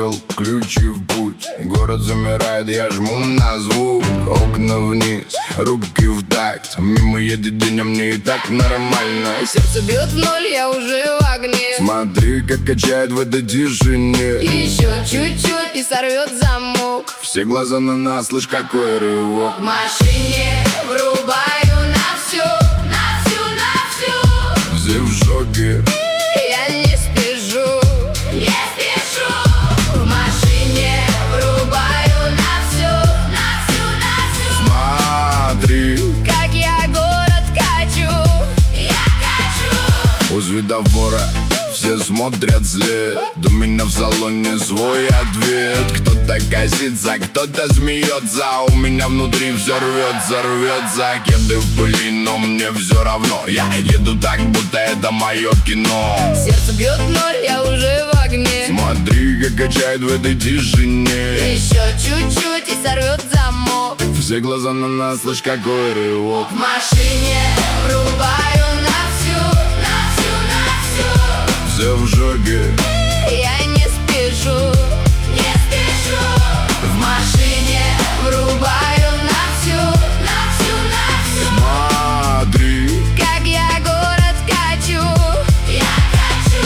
полетел, ключи в путь. Город замирает, я жму на звук. Окна вниз, руки в такт. Мимо едет день, а мне и так нормально. Сердце бьет в ноль, я уже в огне. Смотри, как качает в этой тишине. Еще чуть-чуть и сорвет замок. Все глаза на нас, слышь, какой рывок. В машине врубаю на всю, на всю, на всю. Все в шоке. Я не спешу, не спешу. В машине врубаю на всю, на всю, на всю. Смотри, как я город качу, я качу. у светофора все смотрят след. У меня в салоне свой ответ. Кто-то косится, кто-то смеется. У меня внутри все рвется, рвется. Кеды в пыли, но мне все равно. Я еду так, будто это мое кино. Сердце бьет в ноль, я уже в огне. Смотри, как качает в этой тишине. Еще чуть-чуть и сорвет замок. Все глаза на нас, слышь, какой рывок. В машине врубаю на всю, на всю, на всю. Все в шоке. Я не спешу, не спешу. В машине врубаю на всю, на всю, на всю. Смотри, как я город качу, я качу.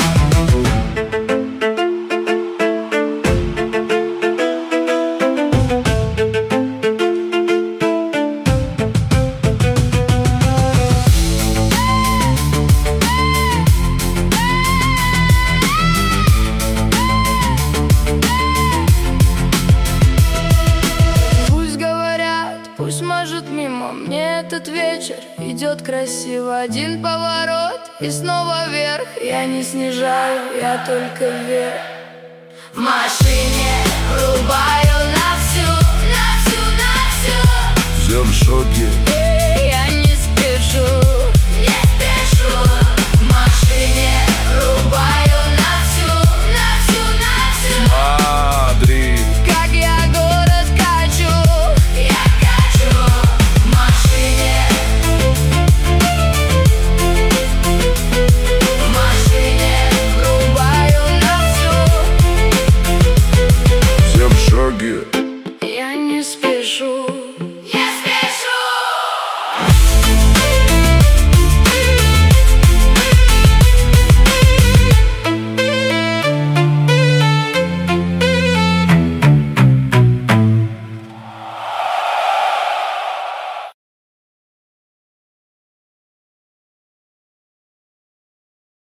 Пусть мажет мимо, мне этот вечер идет красиво. Один поворот и снова вверх. Я не снижаю, я только вверх. В машине врубаю на всю, на всю, на всю. все в шоке.